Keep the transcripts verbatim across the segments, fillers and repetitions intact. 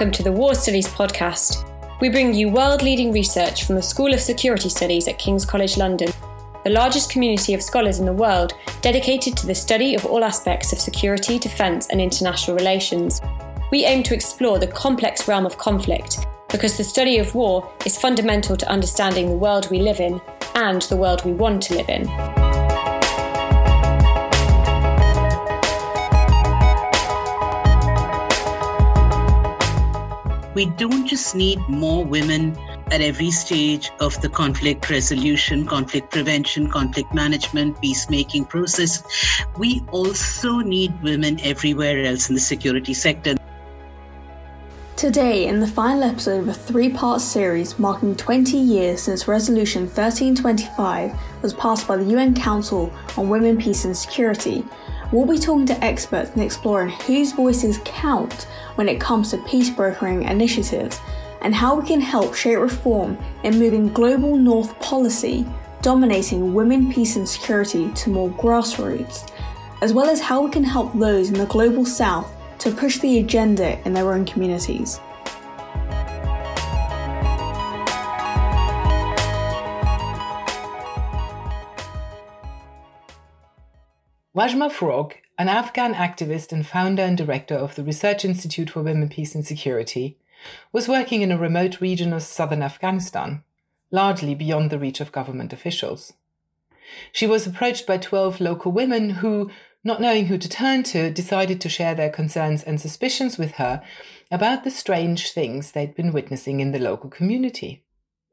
Welcome to the War Studies podcast. We bring you world-leading research from the School of Security Studies at King's College London, the largest community of scholars in the world dedicated to the study of all aspects of security, defence and international relations. We aim to explore the complex realm of conflict because the study of war is fundamental to understanding the world we live in and the world we want to live in. We don't just need more women at every stage of the conflict resolution, conflict prevention, conflict management, peacemaking process. We also need women everywhere else in the security sector. Today, in the final episode of a three-part series marking twenty years since Resolution thirteen twenty-five was passed by the U N Council on Women, Peace and Security, we'll be talking to experts and exploring whose voices count when it comes to peace brokering initiatives and how we can help shape reform in moving global North policy, dominating women, peace and security to more grassroots, as well as how we can help those in the global South to push the agenda in their own communities. Wajma Farog, an Afghan activist and founder and director of the Research Institute for Women, Peace and Security, was working in a remote region of southern Afghanistan, largely beyond the reach of government officials. She was approached by twelve local women who, not knowing who to turn to, decided to share their concerns and suspicions with her about the strange things they'd been witnessing in the local community.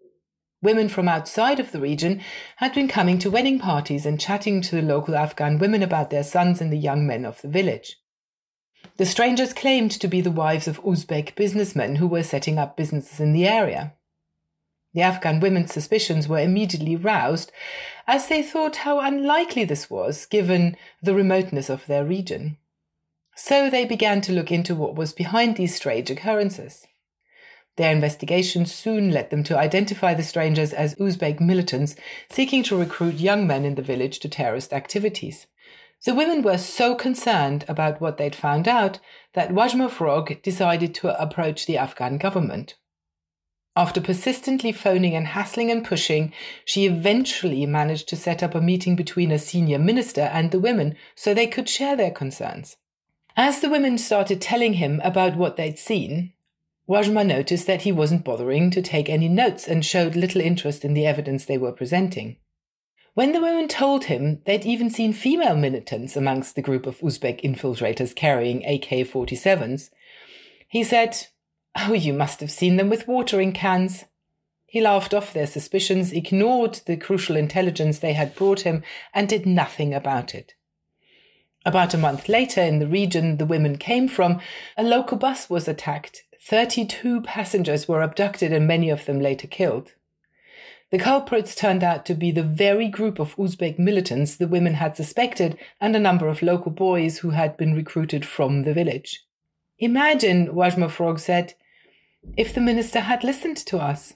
Women from outside of the region had been coming to wedding parties and chatting to the local Afghan women about their sons and the young men of the village. The strangers claimed to be the wives of Uzbek businessmen who were setting up businesses in the area. The Afghan women's suspicions were immediately roused, as they thought how unlikely this was, given the remoteness of their region. So they began to look into what was behind these strange occurrences. Their investigations soon led them to identify the strangers as Uzbek militants seeking to recruit young men in the village to terrorist activities. The women were so concerned about what they'd found out that Wajma Farog decided to approach the Afghan government. After persistently phoning and hassling and pushing, she eventually managed to set up a meeting between a senior minister and the women so they could share their concerns. As the women started telling him about what they'd seen, Wajma noticed that he wasn't bothering to take any notes and showed little interest in the evidence they were presenting. When the women told him they'd even seen female militants amongst the group of Uzbek infiltrators carrying A K forty-sevens, he said, "Oh, you must have seen them with watering cans." He laughed off their suspicions, ignored the crucial intelligence they had brought him, and did nothing about it. About a month later, in the region the women came from, a local bus was attacked. thirty-two passengers were abducted and many of them later killed. The culprits turned out to be the very group of Uzbek militants the women had suspected and a number of local boys who had been recruited from the village. Imagine, Wajma Farog said, if the minister had listened to us.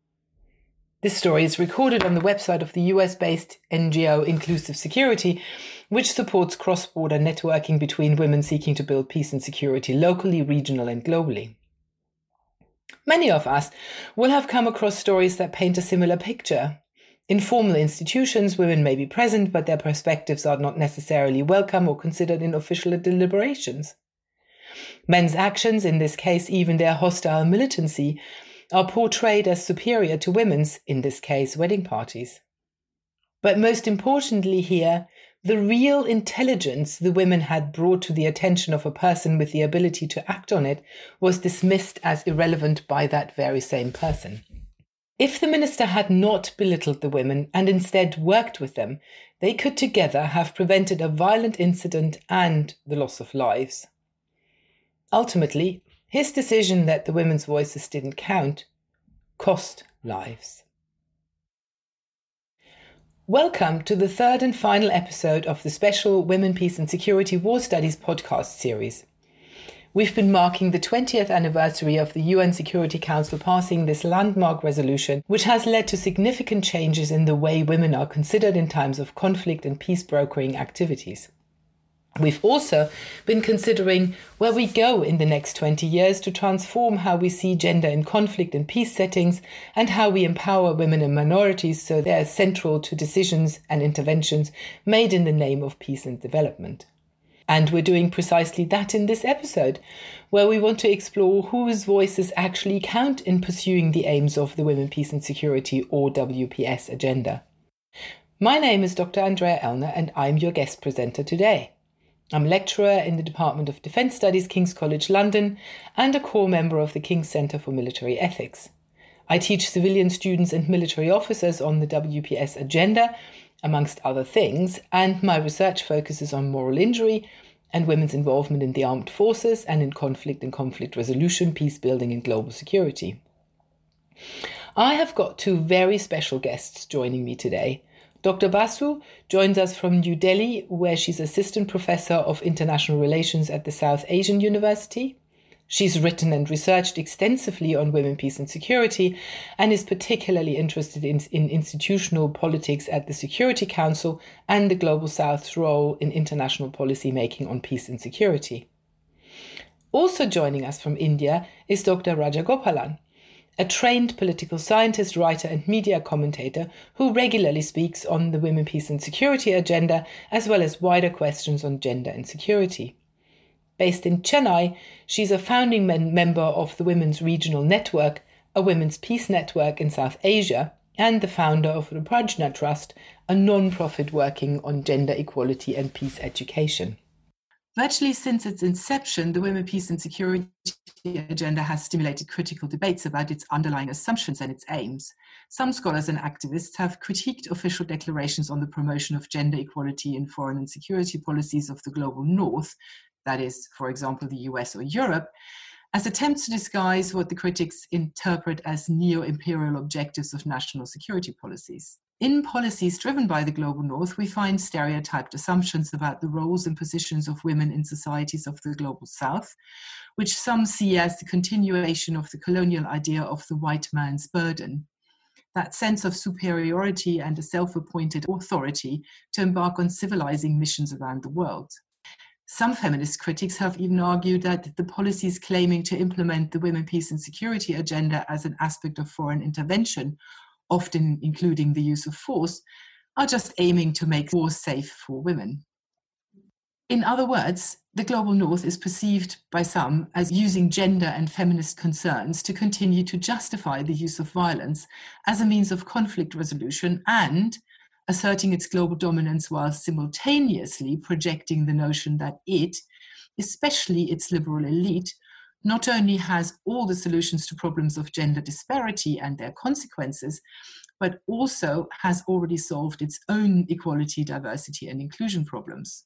This story is recorded on the website of the U S-based N G O Inclusive Security, which supports cross-border networking between women seeking to build peace and security locally, regional and globally. Many of us will have come across stories that paint a similar picture. In formal institutions, women may be present, but their perspectives are not necessarily welcome or considered in official deliberations. Men's actions, in this case even their hostile militancy, are portrayed as superior to women's, in this case wedding parties. But most importantly here, the real intelligence the women had brought to the attention of a person with the ability to act on it was dismissed as irrelevant by that very same person. If the minister had not belittled the women and instead worked with them, they could together have prevented a violent incident and the loss of lives. Ultimately, his decision that the women's voices didn't count cost lives. Welcome to the third and final episode of the special Women, Peace and Security War Studies podcast series. We've been marking the twentieth anniversary of the U N Security Council passing this landmark resolution, which has led to significant changes in the way women are considered in times of conflict and peace brokering activities. We've also been considering where we go in the next twenty years to transform how we see gender in conflict and peace settings and how we empower women and minorities so they are central to decisions and interventions made in the name of peace and development. And we're doing precisely that in this episode, where we want to explore whose voices actually count in pursuing the aims of the Women, Peace and Security, or W P S, agenda. My name is Doctor Andrea Elner and I'm your guest presenter today. I'm a lecturer in the Department of Defence Studies, King's College London, and a core member of the King's Centre for Military Ethics. I teach civilian students and military officers on the W P S agenda, amongst other things, and my research focuses on moral injury and women's involvement in the armed forces and in conflict and conflict resolution, peace building and global security. I have got two very special guests joining me today. Doctor Basu joins us from New Delhi, where she's Assistant Professor of International Relations at the South Asian University. She's written and researched extensively on women, peace and security, and is particularly interested in, in institutional politics at the Security Council and the Global South's role in international policy making on peace and security. Also joining us from India is Doctor Rajagopalan, a trained political scientist, writer and media commentator who regularly speaks on the Women, Peace and Security agenda, as well as wider questions on gender and security. Based in Chennai, she's a founding men- member of the Women's Regional Network, a women's peace network in South Asia, and the founder of the Prajna Trust, a non-profit working on gender equality and peace education. Virtually since its inception, the Women, Peace and Security agenda has stimulated critical debates about its underlying assumptions and its aims. Some scholars and activists have critiqued official declarations on the promotion of gender equality in foreign and security policies of the global north, that is, for example, the U S or Europe, as attempts to disguise what the critics interpret as neo-imperial objectives of national security policies. In policies driven by the global north, we find stereotyped assumptions about the roles and positions of women in societies of the global south, which some see as the continuation of the colonial idea of the white man's burden, that sense of superiority and a self-appointed authority to embark on civilizing missions around the world. Some feminist critics have even argued that the policies claiming to implement the Women, Peace and Security agenda as an aspect of foreign intervention, often including the use of force, are just aiming to make war safe for women. In other words, the global north is perceived by some as using gender and feminist concerns to continue to justify the use of violence as a means of conflict resolution and asserting its global dominance while simultaneously projecting the notion that it, especially its liberal elite, not only has all the solutions to problems of gender disparity and their consequences, but also has already solved its own equality, diversity, and inclusion problems.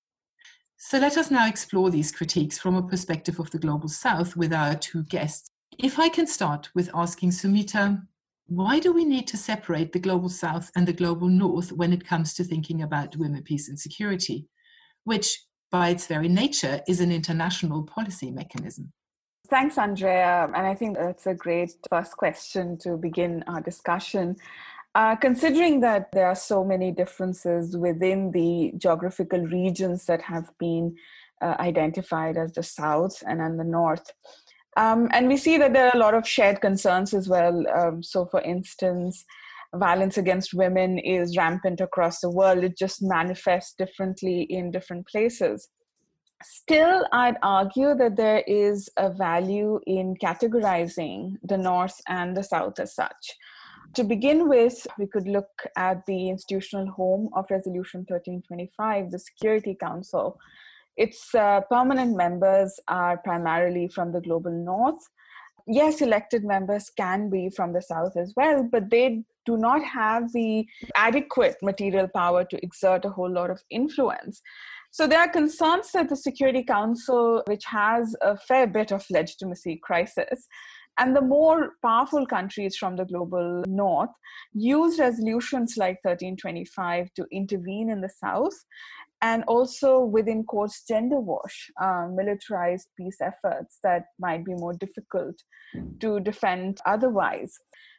So let us now explore these critiques from a perspective of the Global South with our two guests. If I can start with asking Sumita, why do we need to separate the Global South and the Global North when it comes to thinking about women, peace, and security, which by its very nature is an international policy mechanism? Thanks, Andrea. And I think that's a great first question to begin our discussion. Uh, considering that there are so many differences within the geographical regions that have been uh, identified as the South and then the North. Um, and we see that there are a lot of shared concerns as well. Um, so for instance, violence against women is rampant across the world. It just manifests differently in different places. Still, I'd argue that there is a value in categorizing the North and the South as such. To begin with, we could look at the institutional home of Resolution thirteen twenty-five, the Security Council. Its uh, permanent members are primarily from the global North. Yes, elected members can be from the South as well, but they do not have the adequate material power to exert a whole lot of influence. So there are concerns that the Security Council, which has a fair bit of legitimacy crisis, and the more powerful countries from the global North use resolutions like thirteen twenty-five to intervene in the South, and also within quotes gender wash, uh, militarized peace efforts that might be more difficult to defend otherwise.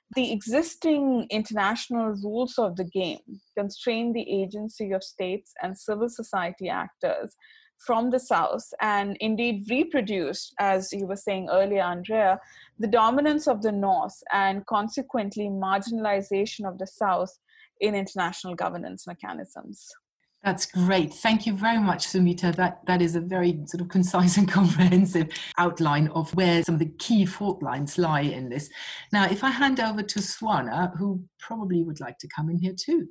The existing international rules of the game constrain the agency of states and civil society actors from the South, and indeed reproduced, as you were saying earlier, Andrea, the dominance of the North and consequently marginalization of the South in international governance mechanisms. That's great. Thank you very much, Sumita. That, that is a very sort of concise and comprehensive outline of where some of the key fault lines lie in this. Now, if I hand over to Swana, who probably would like to come in here too.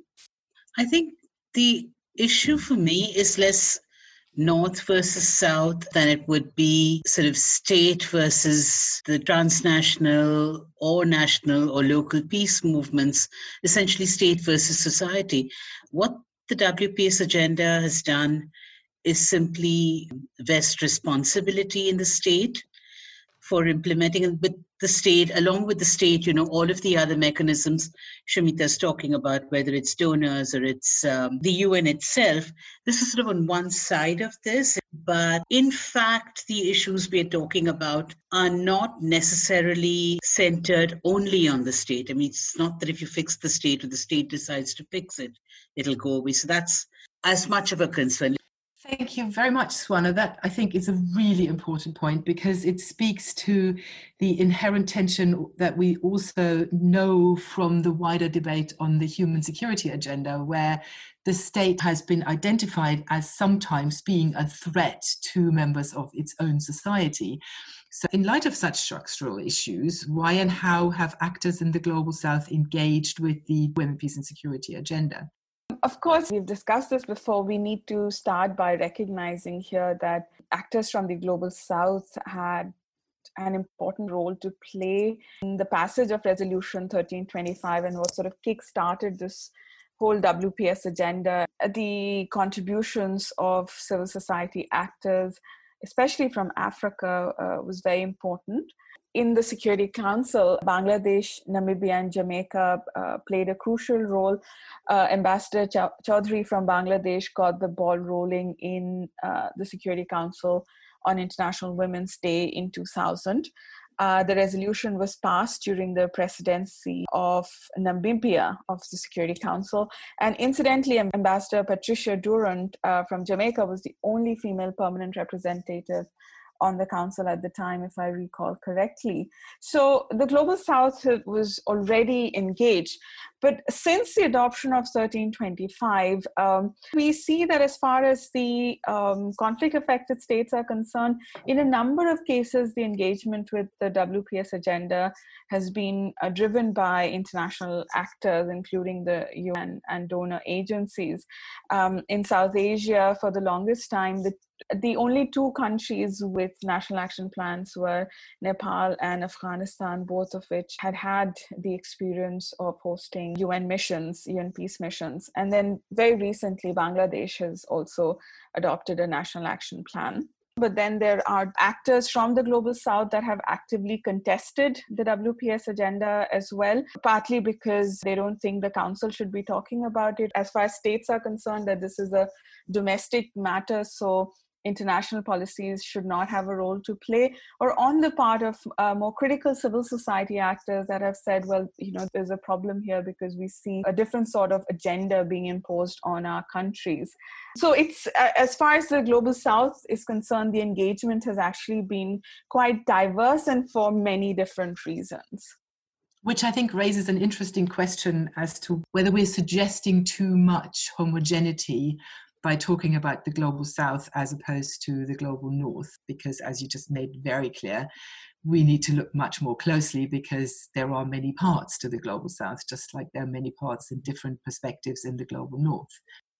I think the issue for me is less North versus South than it would be sort of state versus the transnational or national or local peace movements, essentially state versus society. What the W P S agenda has done is simply vest responsibility in the state for implementing, and with the state, along with the state, you know, all of the other mechanisms Sumita's talking about, whether it's donors or it's um, the U N itself. This is sort of on one side of this, but in fact, the issues we're talking about are not necessarily centered only on the state. I mean, it's not that if you fix the state or the state decides to fix it, it'll go away. So that's as much of a concern. Thank you very much, Swana. That, I think, is a really important point because it speaks to the inherent tension that we also know from the wider debate on the human security agenda, where the state has been identified as sometimes being a threat to members of its own society. So in light of such structural issues, why and how have actors in the Global South engaged with the Women, Peace and Security agenda? Of course, we've discussed this before. We need to start by recognizing here that actors from the Global South had an important role to play in the passage of Resolution thirteen twenty-five and what sort of kick-started this whole W P S agenda. The contributions of civil society actors, especially from Africa, uh, was very important. In the Security Council, Bangladesh, Namibia, and Jamaica uh, played a crucial role. Uh, Ambassador Chow- Chaudhry from Bangladesh got the ball rolling in uh, the Security Council on International Women's Day in two thousand. Uh, the resolution was passed during the presidency of Namibia of the Security Council. And incidentally, Ambassador Patricia Durant uh, from Jamaica was the only female permanent representative on the council at the time, if I recall correctly. So the Global South was already engaged. But since the adoption of thirteen twenty-five, um, we see that as far as the um, conflict-affected states are concerned, in a number of cases, the engagement with the W P S agenda has been uh, driven by international actors, including the U N and donor agencies. Um, in South Asia, for the longest time, the The only two countries with national action plans were Nepal and Afghanistan, both of which had had the experience of hosting U N missions, U N peace missions. And then very recently, Bangladesh has also adopted a national action plan. But then there are actors from the Global South that have actively contested the W P S agenda as well, partly because they don't think the council should be talking about it. As far as states are concerned, that this is a domestic matter, so international policies should not have a role to play, or on the part of uh, more critical civil society actors that have said, well, you know, there's a problem here because we see a different sort of agenda being imposed on our countries. So it's, uh, as far as the Global South is concerned, the engagement has actually been quite diverse and for many different reasons. Which I think raises an interesting question as to whether we're suggesting too much homogeneity by talking about the Global South as opposed to the Global North, because as you just made very clear, we need to look much more closely because there are many parts to the Global South, just like there are many parts and different perspectives in the Global North.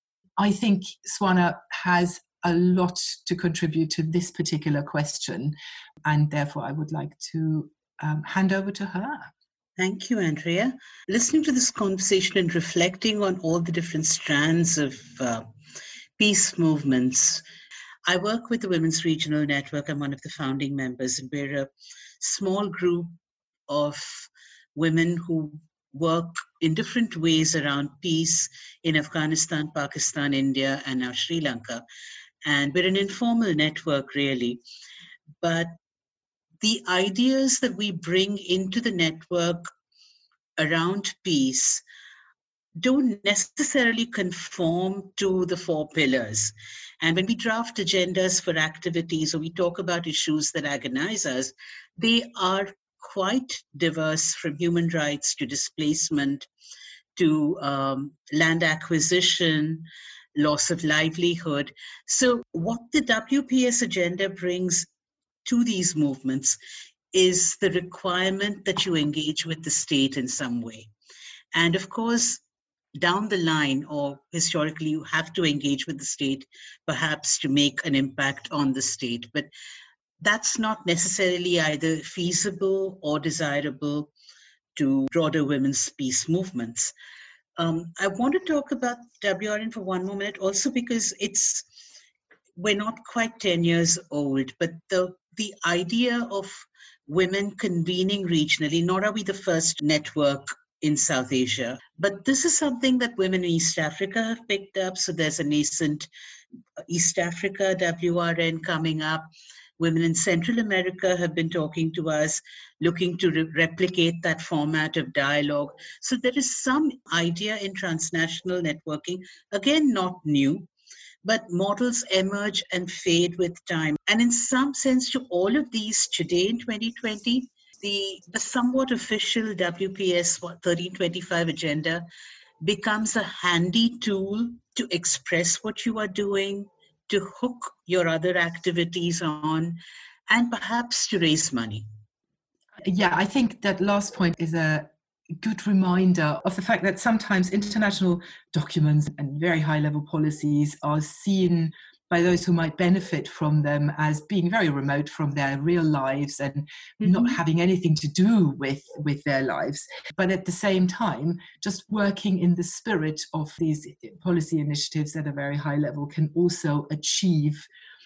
I think Swana has a lot to contribute to this particular question, and therefore I would like to um, hand over to her. Thank you, Andrea. Listening to this conversation and reflecting on all the different strands of uh, peace movements. I work with the Women's Regional Network. I'm one of the founding members, and we're a small group of women who work in different ways around peace in Afghanistan, Pakistan, India, and now Sri Lanka. And we're an informal network, really. But the ideas that we bring into the network around peace don't necessarily conform to the four pillars. And when we draft agendas for activities or we talk about issues that agonize us, they are quite diverse, from human rights to displacement to um, land acquisition, loss of livelihood. So what the W P S agenda brings to these movements is the requirement that you engage with the state in some way. And of course, down the line, or historically, you have to engage with the state, perhaps to make an impact on the state. But that's not necessarily either feasible or desirable to broader women's peace movements. Um, I want to talk about W R N for one more minute, also because it's we're not quite ten years old, but the the idea of women convening regionally, nor are we the first network in South Asia, but this is something that women in East Africa have picked up. So there's a nascent East Africa W R N coming up. Women in Central America have been talking to us, looking to re- replicate that format of dialogue. So there is some idea in transnational networking, again, not new, but models emerge and fade with time. And in some sense, to all of these today in twenty twenty, the, the somewhat official W P S thirteen twenty-five agenda becomes a handy tool to express what you are doing, to hook your other activities on, and perhaps to raise money. Yeah, I think that last point is a good reminder of the fact that sometimes international documents and very high-level policies are seen by those who might benefit from them as being very remote from their real lives and mm-hmm. not having anything to do with, with their lives. But at the same time, just working in the spirit of these policy initiatives at a very high level can also achieve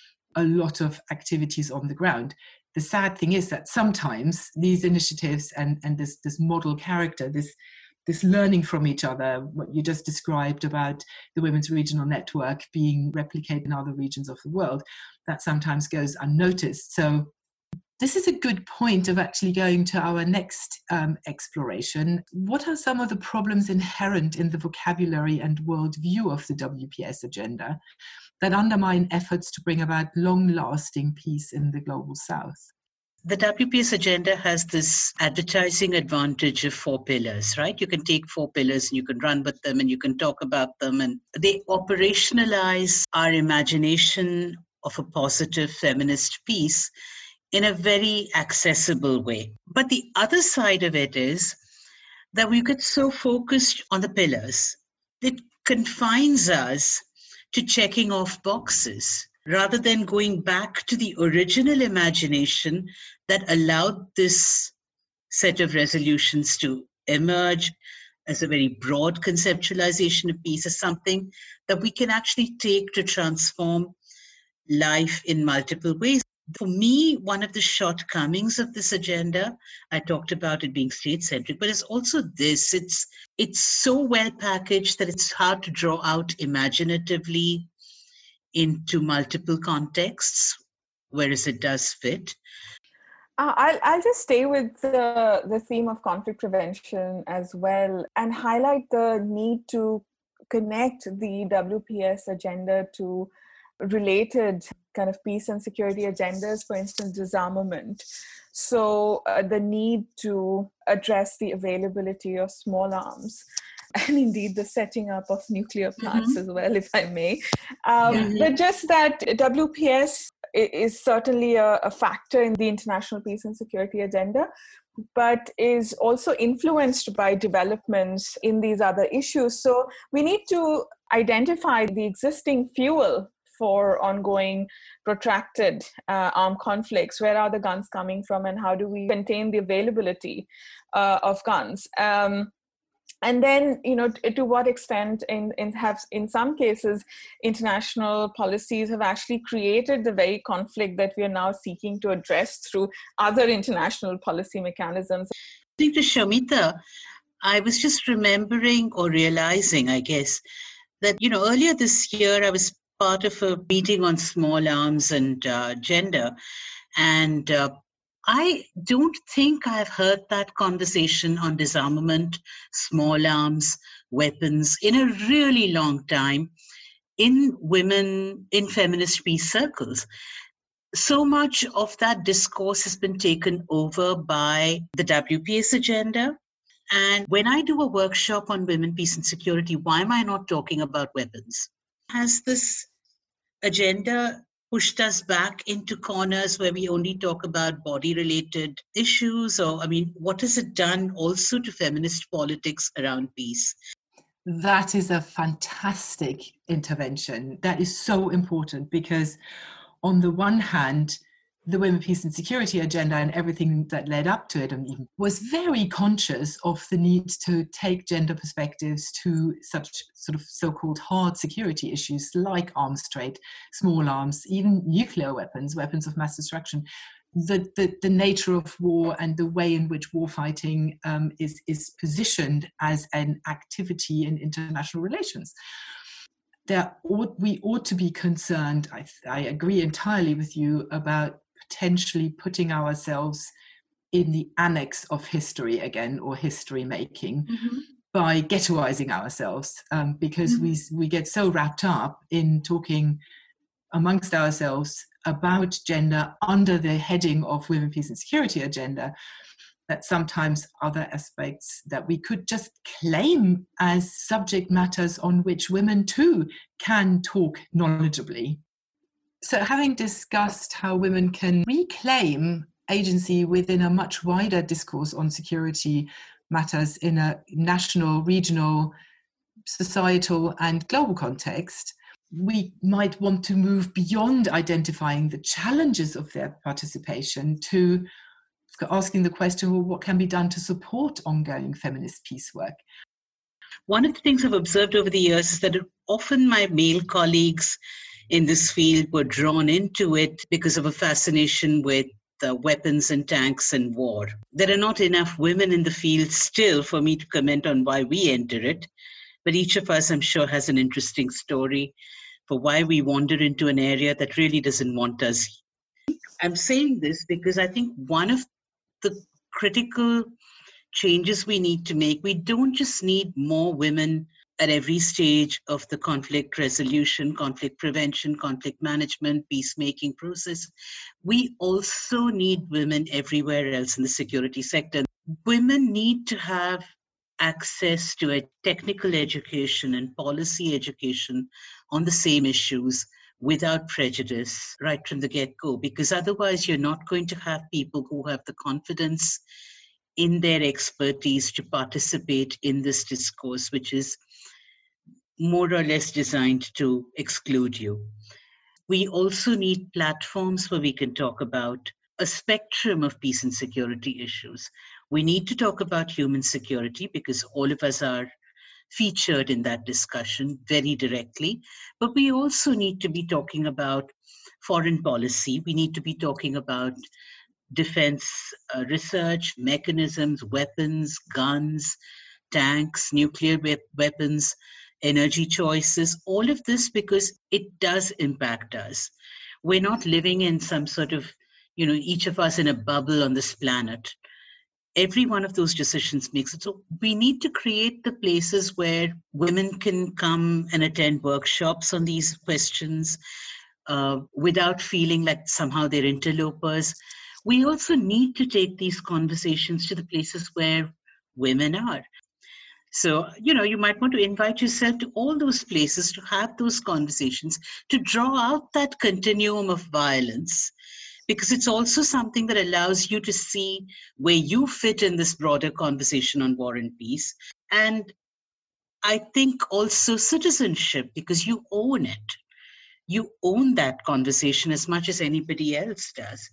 a lot of activities on the ground. The sad thing is that sometimes these initiatives and, and this, this model character, this this learning from each other, what you just described about the Women's Regional Network being replicated in other regions of the world, that sometimes goes unnoticed. So this is a good point of actually going to our next um, exploration. What are some of the problems inherent in the vocabulary and worldview of the W P S agenda that undermine efforts to bring about long-lasting peace in the Global South? The W P S agenda has this advertising advantage of four pillars, right? You can take four pillars and you can run with them and you can talk about them, and they operationalize our imagination of a positive feminist peace in a very accessible way. But the other side of it is that we get so focused on the pillars, it confines us to checking off boxes, rather than going back to the original imagination that allowed this set of resolutions to emerge as a very broad conceptualization of peace, as something that we can actually take to transform life in multiple ways. For me, one of the shortcomings of this agenda, I talked about it being state-centric, but it's also this, it's, it's so well packaged that it's hard to draw out imaginatively into multiple contexts, whereas it does fit. Uh, I'll, I'll just stay with the, the theme of conflict prevention as well and highlight the need to connect the W P S agenda to related kind of peace and security agendas, for instance, disarmament. So uh, the need to address the availability of small arms, and indeed the setting up of nuclear plants mm-hmm. as well, if I may. Um, mm-hmm. But just that W P S is certainly a, a factor in the international peace and security agenda, but is also influenced by developments in these other issues. So we need to identify the existing fuel for ongoing protracted uh, armed conflicts. Where are the guns coming from, and how do we contain the availability uh, of guns? Um, And then, you know, to, to what extent in, in have in some cases, international policies have actually created the very conflict that we are now seeking to address through other international policy mechanisms. I think to Shamita, I was just remembering or realizing, I guess, that, you know, earlier this year, I was part of a meeting on small arms and uh, gender. And uh, I don't think I've heard that conversation on disarmament, small arms, weapons in a really long time in women, in feminist peace circles. So much of that discourse has been taken over by the W P S agenda. And when I do a workshop on women, peace and security, why am I not talking about weapons? Has this agenda pushed us back into corners where we only talk about body-related issues? Or, I mean, what has it done also to feminist politics around peace? That is a fantastic intervention. That is so important because on the one hand, the Women, Peace and Security agenda and everything that led up to it and even was very conscious of the need to take gender perspectives to such sort of so-called hard security issues like arms trade, small arms, even nuclear weapons, weapons of mass destruction. The, the, the nature of war and the way in which warfighting um, is, is positioned as an activity in international relations. There ought, we ought to be concerned, I, I agree entirely with you, about potentially putting ourselves in the annex of history again, or history making, mm-hmm. by ghettoizing ourselves, um, because mm-hmm. we we get so wrapped up in talking amongst ourselves about gender under the heading of Women, Peace and Security agenda, that sometimes other aspects that we could just claim as subject matters on which women too can talk knowledgeably. So having discussed how women can reclaim agency within a much wider discourse on security matters in a national, regional, societal and global context, we might want to move beyond identifying the challenges of their participation to asking the question, well, what can be done to support ongoing feminist peace work? One of the things I've observed over the years is that often my male colleagues in this field were drawn into it because of a fascination with uh, weapons and tanks and war. There are not enough women in the field still for me to comment on why we enter it, but each of us, I'm sure, has an interesting story for why we wander into an area that really doesn't want us. I'm saying this because I think one of the critical changes we need to make, we don't just need more women at every stage of the conflict resolution, conflict prevention, conflict management, peacemaking process. We also need women everywhere else in the security sector. Women need to have access to a technical education and policy education on the same issues without prejudice right from the get-go, because otherwise you're not going to have people who have the confidence in their expertise to participate in this discourse, which is more or less designed to exclude you. We also need platforms where we can talk about a spectrum of peace and security issues. We need to talk about human security because all of us are featured in that discussion very directly, but we also need to be talking about foreign policy. We need to be talking about defense uh, research, mechanisms, weapons, guns, tanks, nuclear we- weapons, energy choices, all of this, because it does impact us. We're not living in some sort of, you know, each of us in a bubble on this planet. Every one of those decisions makes it. So we need to create the places where women can come and attend workshops on these questions uh, without feeling like somehow they're interlopers. We also need to take these conversations to the places where women are. So, you know, you might want to invite yourself to all those places to have those conversations, to draw out that continuum of violence, because it's also something that allows you to see where you fit in this broader conversation on war and peace. And I think also citizenship, because you own it. You own that conversation as much as anybody else does.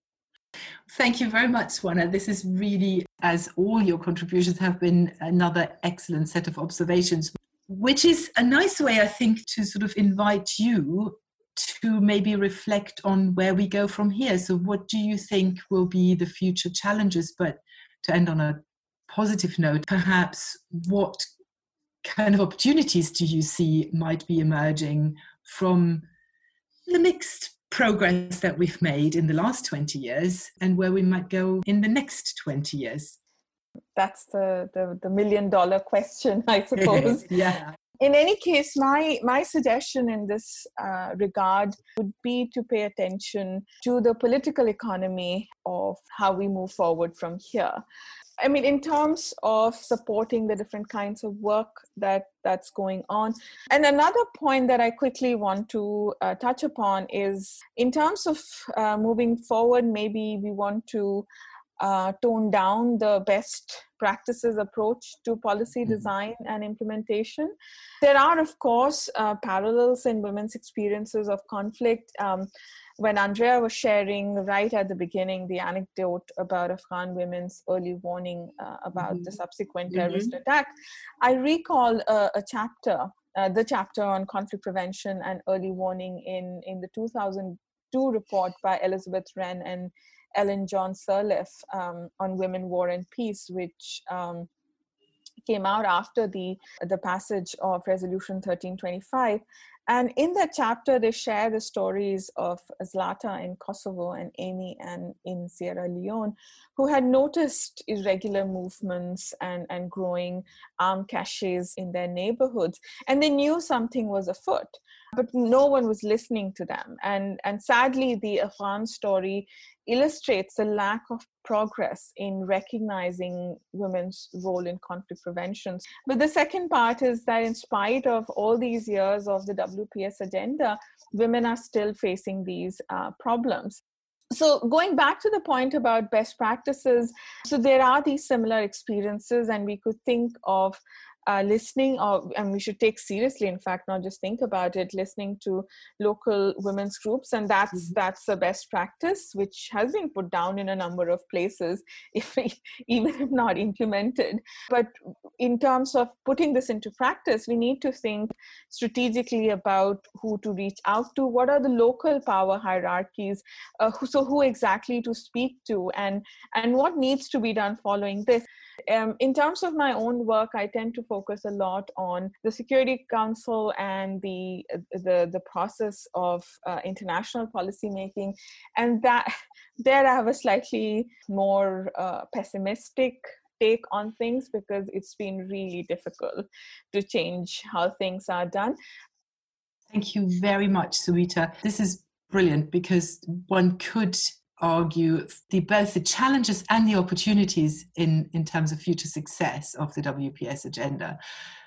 Thank you very much, Swana. This is really, as all your contributions have been, another excellent set of observations, which is a nice way, I think, to sort of invite you to maybe reflect on where we go from here. So what do you think will be the future challenges? But to end on a positive note, perhaps what kind of opportunities do you see might be emerging from the mixed progress that we've made in the last twenty years and where we might go in the next twenty years? That's the, the, the million dollar question, I suppose. Yeah. In any case, my, my suggestion in this uh, regard would be to pay attention to the political economy of how we move forward from here. I mean, in terms of supporting the different kinds of work that that's going on. And another point that I quickly want to uh, touch upon is in terms of uh, moving forward, maybe we want to uh, tone down the best practices approach to policy design and implementation. There are, of course, uh, parallels in women's experiences of conflict. Um, when Andrea was sharing right at the beginning the anecdote about Afghan women's early warning uh, about mm-hmm. the subsequent terrorist mm-hmm. attack, I recall a, a chapter, uh, the chapter on conflict prevention and early warning in, in the two thousand two report by Elizabeth Wren and Ellen John Sirleaf um, on women, war and peace, which um, came out after the, the passage of Resolution thirteen twenty-five. And in that chapter, they share the stories of Zlata in Kosovo and Amy and in Sierra Leone, who had noticed irregular movements and, and growing armed caches in their neighborhoods. And they knew something was afoot, but no one was listening to them. And, and sadly, the Afghan story illustrates the lack of progress in recognizing women's role in conflict prevention. But the second part is that in spite of all these years of the W P S agenda, women are still facing these uh, problems. So going back to the point about best practices, so there are these similar experiences, and we could think of Uh, listening, or, and we should take seriously, in fact, not just think about it, listening to local women's groups. And that's mm-hmm. that's the best practice, which has been put down in a number of places, if even if not implemented. But in terms of putting this into practice, we need to think strategically about who to reach out to, what are the local power hierarchies, uh, who, so who exactly to speak to, and, and what needs to be done following this. Um, in terms of my own work, I tend to focus a lot on the Security Council and the the, the process of uh, international policy making, and that there I have a slightly more uh, pessimistic take on things, because it's been really difficult to change how things are done. Thank you very much, Suita. This is brilliant, because one could argue the both the challenges and the opportunities in, in terms of future success of the W P S agenda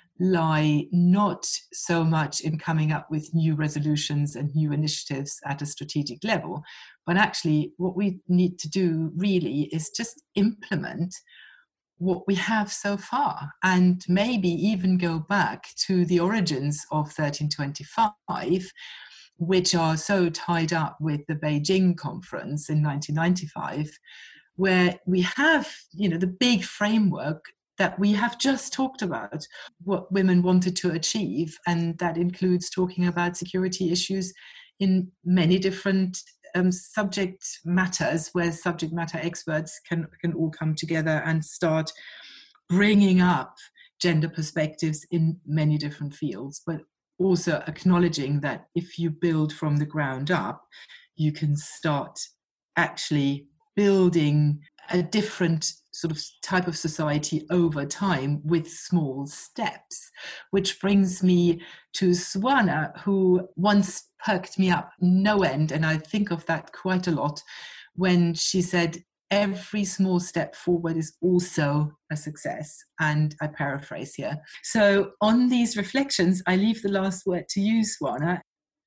lie not so much in coming up with new resolutions and new initiatives at a strategic level, but actually what we need to do really is just implement what we have so far, and maybe even go back to the origins of thirteen twenty-five, which are so tied up with the Beijing conference in nineteen ninety-five, where we have, you know, the big framework that we have just talked about, what women wanted to achieve, and that includes talking about security issues in many different um, subject matters, where subject matter experts can, can all come together and start bringing up gender perspectives in many different fields, but also acknowledging that if you build from the ground up, you can start actually building a different sort of type of society over time with small steps. Which brings me to Swana, who once perked me up no end, and I think of that quite a lot, when she said, every small step forward is also a success. And I paraphrase here. So on these reflections, I leave the last word to you, Swana.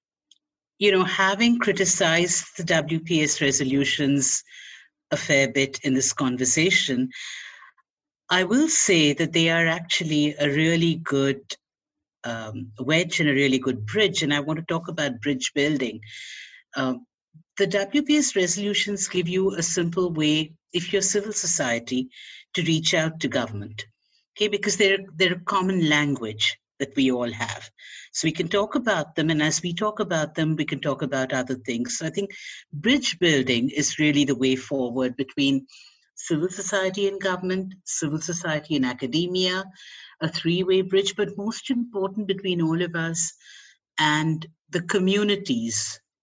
You know, having criticized the W P S resolutions a fair bit in this conversation, I will say that they are actually a really good um, wedge and a really good bridge. And I want to talk about bridge building. Um, The W P S resolutions give you a simple way, if you're civil society, to reach out to government, okay? Because they're, they're a common language that we all have. So we can talk about them, and as we talk about them, we can talk about other things. So I think bridge building is really the way forward between civil society and government, civil society and academia, a three-way bridge, but most important between all of us and the communities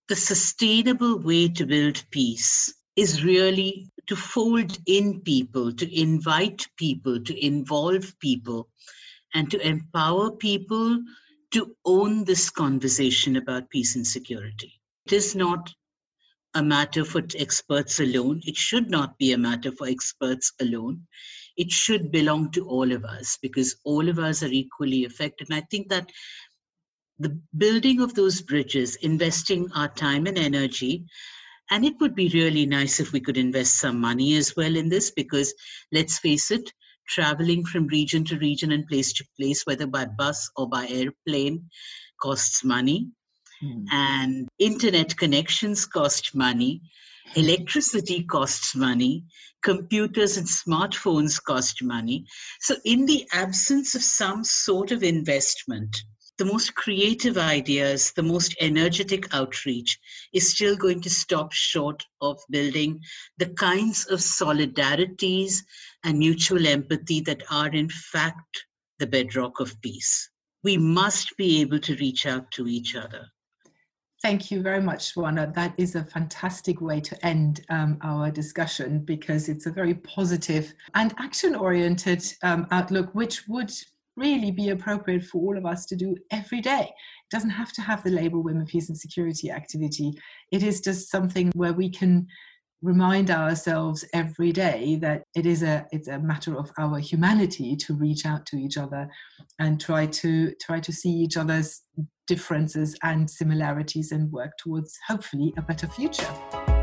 the sustainable way to build peace is really to fold in people, to invite people, to involve people, and to empower people to own this conversation about peace and security. It is not a matter for experts alone. It should not be a matter for experts alone. It should belong to all of us, because all of us are equally affected. And I think that the building of those bridges, investing our time and energy, and it would be really nice if we could invest some money as well in this, because let's face it, traveling from region to region and place to place, whether by bus or by airplane, costs money. Mm. And internet connections cost money. Electricity costs money. Computers and smartphones cost money. So in the absence of some sort of investment, the most creative ideas, the most energetic outreach is still going to stop short of building the kinds of solidarities and mutual empathy that are in fact the bedrock of peace. We must be able to reach out to each other. Thank you very much, Swarna. That is a fantastic way to end um, our discussion, because it's a very positive and action-oriented um, outlook, which would really be appropriate for all of us to do every day. It doesn't have to have the label Women, Peace and Security activity. It is just something where we can remind ourselves every day that it is a it's a matter of our humanity to reach out to each other and try to try to see each other's differences and similarities and work towards hopefully a better future.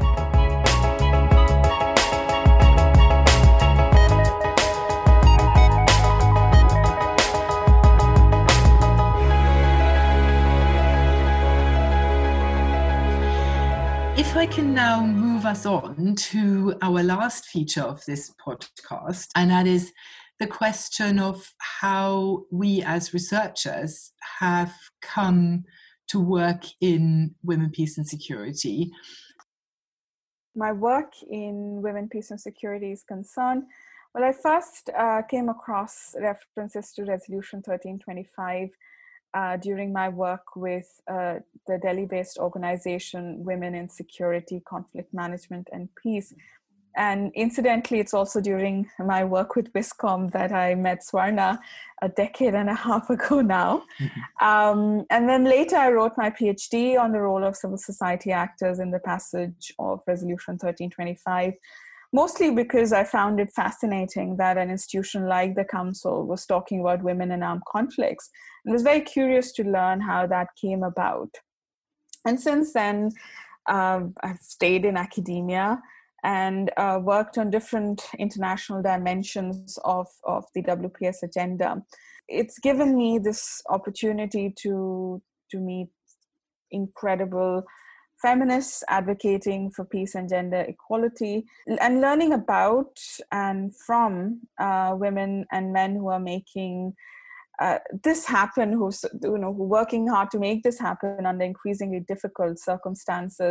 If I can now move us on to our last feature of this podcast, and that is the question of how we as researchers have come to work in Women, Peace and Security. My work in Women, Peace and Security is concerned, well, I first uh, came across references to Resolution thirteen twenty-five Uh, during my work with uh, the Delhi-based organization Women in Security, Conflict Management and Peace. And incidentally, it's also during my work with WISCOM that I met Swarna a decade and a half ago now. Mm-hmm. Um, and then later I wrote my PhD on the role of civil society actors in the passage of Resolution thirteen twenty-five, mostly because I found it fascinating that an institution like the Council was talking about women in armed conflicts. I was very curious to learn how that came about. And since then, uh, I've stayed in academia and uh, worked on different international dimensions of, of the W P S agenda. It's given me this opportunity to, to meet incredible feminists advocating for peace and gender equality, and learning about and from uh, women and men who are making uh, this happen, who's you know who are working hard to make this happen under increasingly difficult circumstances.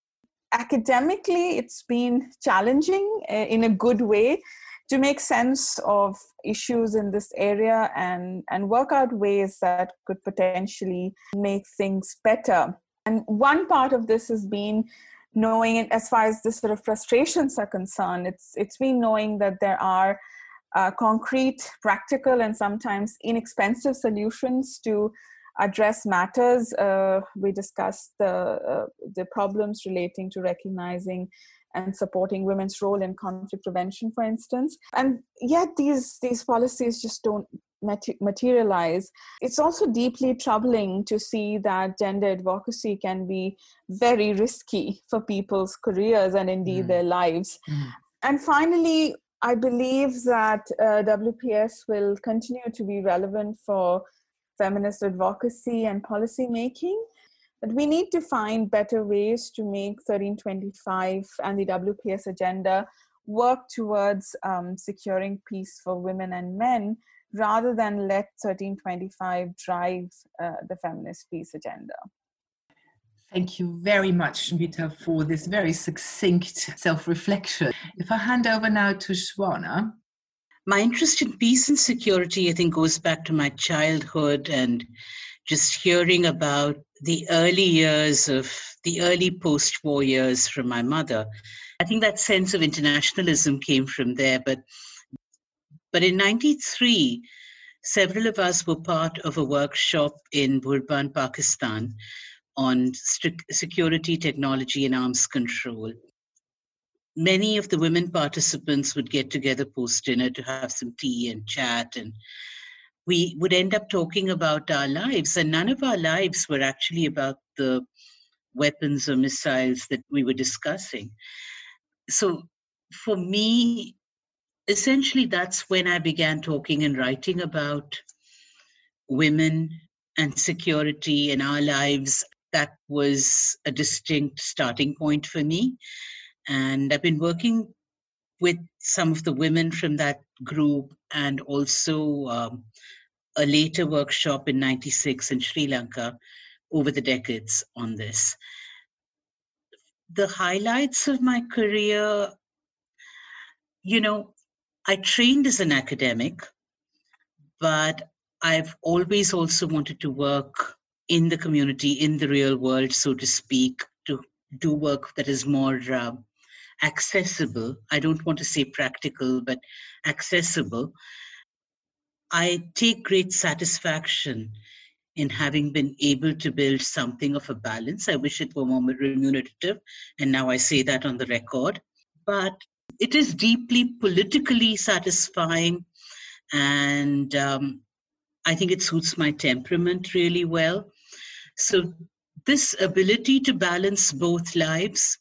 Academically, it's been challenging uh, in a good way to make sense of issues in this area and, and work out ways that could potentially make things better. And one part of this has been knowing, as far as this sort of frustrations are concerned, it's it's been knowing that there are uh, concrete, practical, and sometimes inexpensive solutions to address matters. Uh, we discussed the uh, the problems relating to recognizing and supporting women's role in conflict prevention, for instance. And yet these these policies just don't materialize. It's also deeply troubling to see that gender advocacy can be very risky for people's careers and indeed mm. their lives. Mm. And finally, I believe that uh, W P S will continue to be relevant for feminist advocacy and policy making. But we need to find better ways to make thirteen twenty-five and the W P S agenda work towards um, securing peace for women and men, rather than let thirteen twenty-five drive uh, the feminist peace agenda. Thank you very much, Smita, for this very succinct self-reflection. If I hand over now to Swarna. My interest in peace and security, I think, goes back to my childhood and just hearing about the early years of the early post-war years from my mother. I think that sense of internationalism came from there. But, but in ninety-three, several of us were part of a workshop in Burban, Pakistan, on strict security, technology, and arms control. Many of the women participants would get together post-dinner to have some tea and chat, and we would end up talking about our lives, and none of our lives were actually about the weapons or missiles that we were discussing. So for me, essentially, that's when I began talking and writing about women and security in our lives. That was a distinct starting point for me. And I've been working with some of the women from that group, and also um, a later workshop in ninety-six in Sri Lanka over the decades on this. The highlights of my career, you know, I trained as an academic, but I've always also wanted to work in the community, in the real world, so to speak, to do work that is more uh, accessible. I don't want to say practical, but accessible. I take great satisfaction in having been able to build something of a balance. I wish it were more remunerative, and now I say that on the record. But it is deeply politically satisfying, and um, I think it suits my temperament really well. So this ability to balance both lives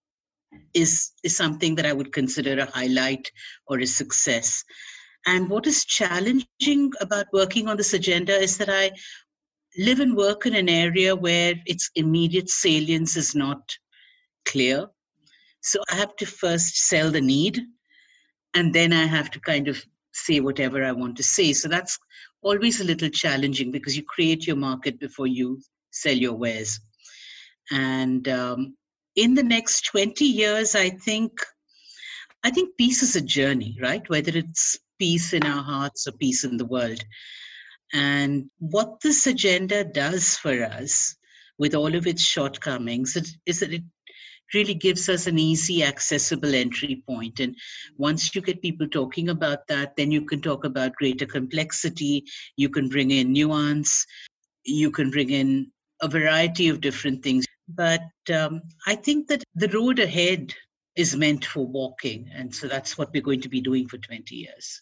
is, is something that I would consider a highlight or a success. And what is challenging about working on this agenda is that I live and work in an area where its immediate salience is not clear. So I have to first sell the need, and then I have to kind of say whatever I want to say. So that's always a little challenging, because you create your market before you sell your wares. And um, in the next twenty years, I think, I think peace is a journey, right? Whether it's peace in our hearts or peace in the world. And what this agenda does for us, with all of its shortcomings, is that it really gives us an easy, accessible entry point. And once you get people talking about that, then you can talk about greater complexity, you can bring in nuance, you can bring in a variety of different things. But um, I think that the road ahead is meant for walking. And so that's what we're going to be doing for twenty years.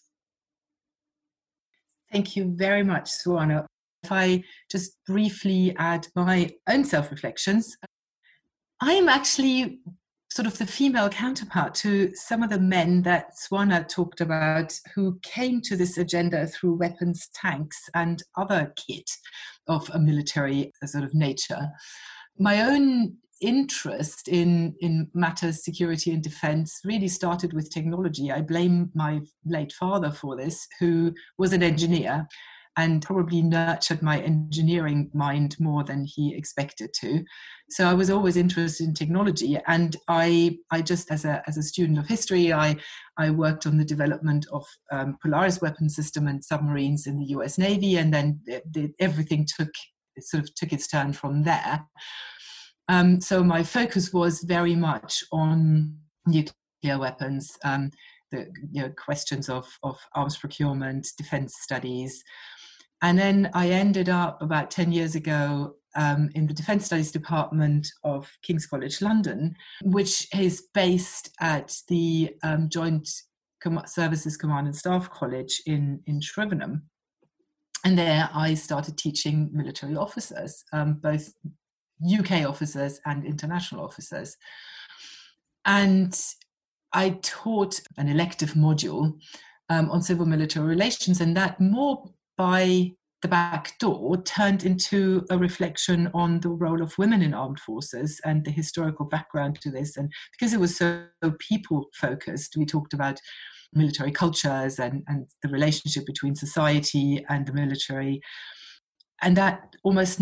Thank you very much, Suwana. If I just briefly add my own self-reflections, I am actually sort of the female counterpart to some of the men that Suwana talked about, who came to this agenda through weapons, tanks, and other kit of a military sort of nature. My own interest in, in matters security and defense really started with technology. I blame my late father for this, who was an engineer and probably nurtured my engineering mind more than he expected to. So I was always interested in technology, and I, I just as a as a student of history, I I worked on the development of um, Polaris weapon system and submarines in the U S Navy, and then the, the, everything took sort of took its turn from there. Um, so my focus was very much on nuclear weapons, um, the you know, questions of of arms procurement, defense studies. And then I ended up about ten years ago um, in the Defence Studies Department of King's College London, which is based at the um, Joint Com- Services Command and Staff College in, in Shrivenham. And there I started teaching military officers, um, both U K officers and international officers. And I taught an elective module um, on civil military relations, and that more by the back door turned into a reflection on the role of women in armed forces and the historical background to this. And because it was so people focused, we talked about military cultures and, and the relationship between society and the military. And that almost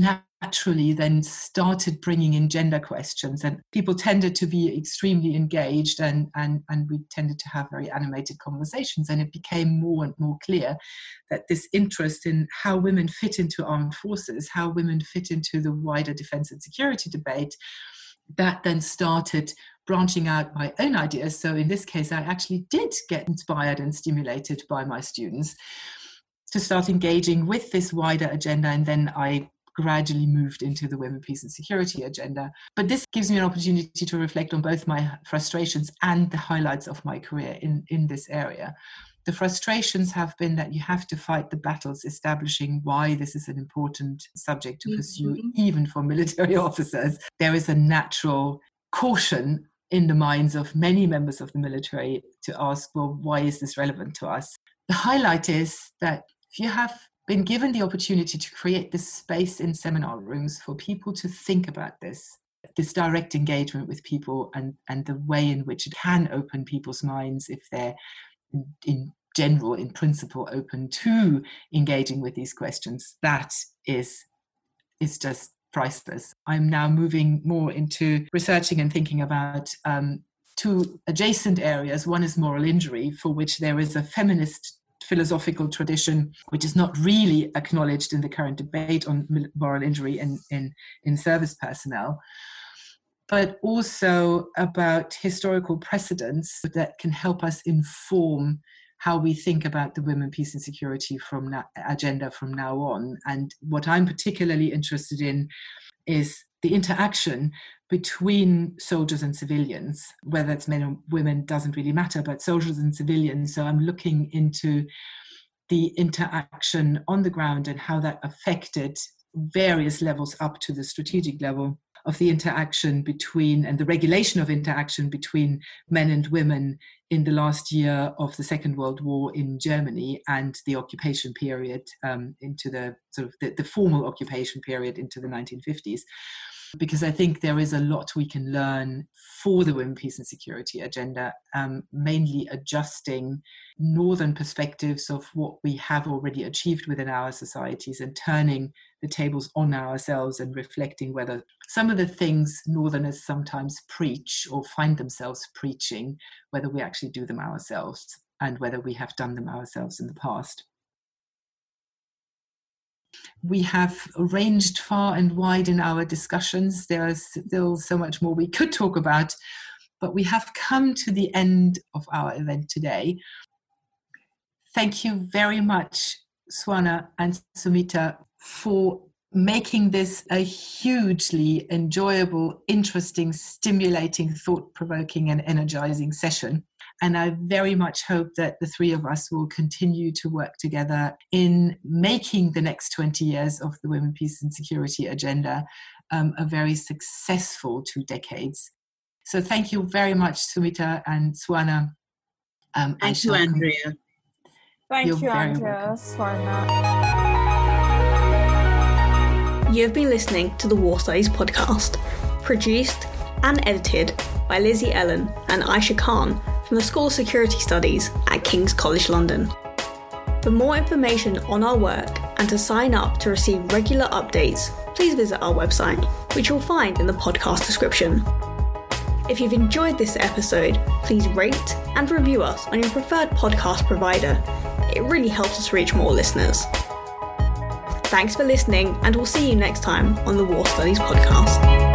naturally then started bringing in gender questions, and people tended to be extremely engaged, and, and, and we tended to have very animated conversations, and it became more and more clear that this interest in how women fit into armed forces, how women fit into the wider defense and security debate, that then started branching out my own ideas. So in this case, I actually did get inspired and stimulated by my students to start engaging with this wider agenda, and then I gradually moved into the women, peace and security agenda. But this gives me an opportunity to reflect on both my frustrations and the highlights of my career in, in this area. The frustrations have been that you have to fight the battles establishing why this is an important subject to pursue, mm-hmm. even for military officers. There is a natural caution in the minds of many members of the military to ask, well, why is this relevant to us? The highlight is that if you have been given the opportunity to create this space in seminar rooms for people to think about this, this direct engagement with people, and, and the way in which it can open people's minds if they're in, in general, in principle, open to engaging with these questions, that is, is just priceless. I'm now moving more into researching and thinking about um, two adjacent areas. One is moral injury, for which there is a feminist philosophical tradition which is not really acknowledged in the current debate on moral injury in, in, in service personnel, but also about historical precedents that can help us inform how we think about the women, peace and security from na- agenda from now on. And what I'm particularly interested in is the interaction between soldiers and civilians, whether it's men or women doesn't really matter, but soldiers and civilians. So I'm looking into the interaction on the ground and how that affected various levels up to the strategic level of the interaction between, and the regulation of interaction between men and women in the last year of the Second World War in Germany and the occupation period um, into the sort of the, the formal occupation period into the nineteen fifties. Because I think there is a lot we can learn for the women, peace and security agenda, um, mainly adjusting northern perspectives of what we have already achieved within our societies and turning the tables on ourselves and reflecting whether some of the things northerners sometimes preach or find themselves preaching, whether we actually do them ourselves and whether we have done them ourselves in the past. We have ranged far and wide in our discussions. There is still so much more we could talk about, but we have come to the end of our event today. Thank you very much, Swana and Sumita, for making this a hugely enjoyable, interesting, stimulating, thought-provoking and energizing session. And I very much hope that the three of us will continue to work together in making the next twenty years of the Women, Peace and Security agenda um, a very successful two decades. So thank you very much, Sumita and Swana. Um, thank you, Andrea. Thank you, Andrea, Swana. You have been listening to the War Studies podcast, produced and edited by Lizzie Ellen and Aisha Khan from the School of Security Studies at King's College London. For more information on our work and to sign up to receive regular updates, please visit our website, which you'll find in the podcast description. If you've enjoyed this episode, please rate and review us on your preferred podcast provider. It really helps us reach more listeners. Thanks for listening, and we'll see you next time on the War Studies podcast.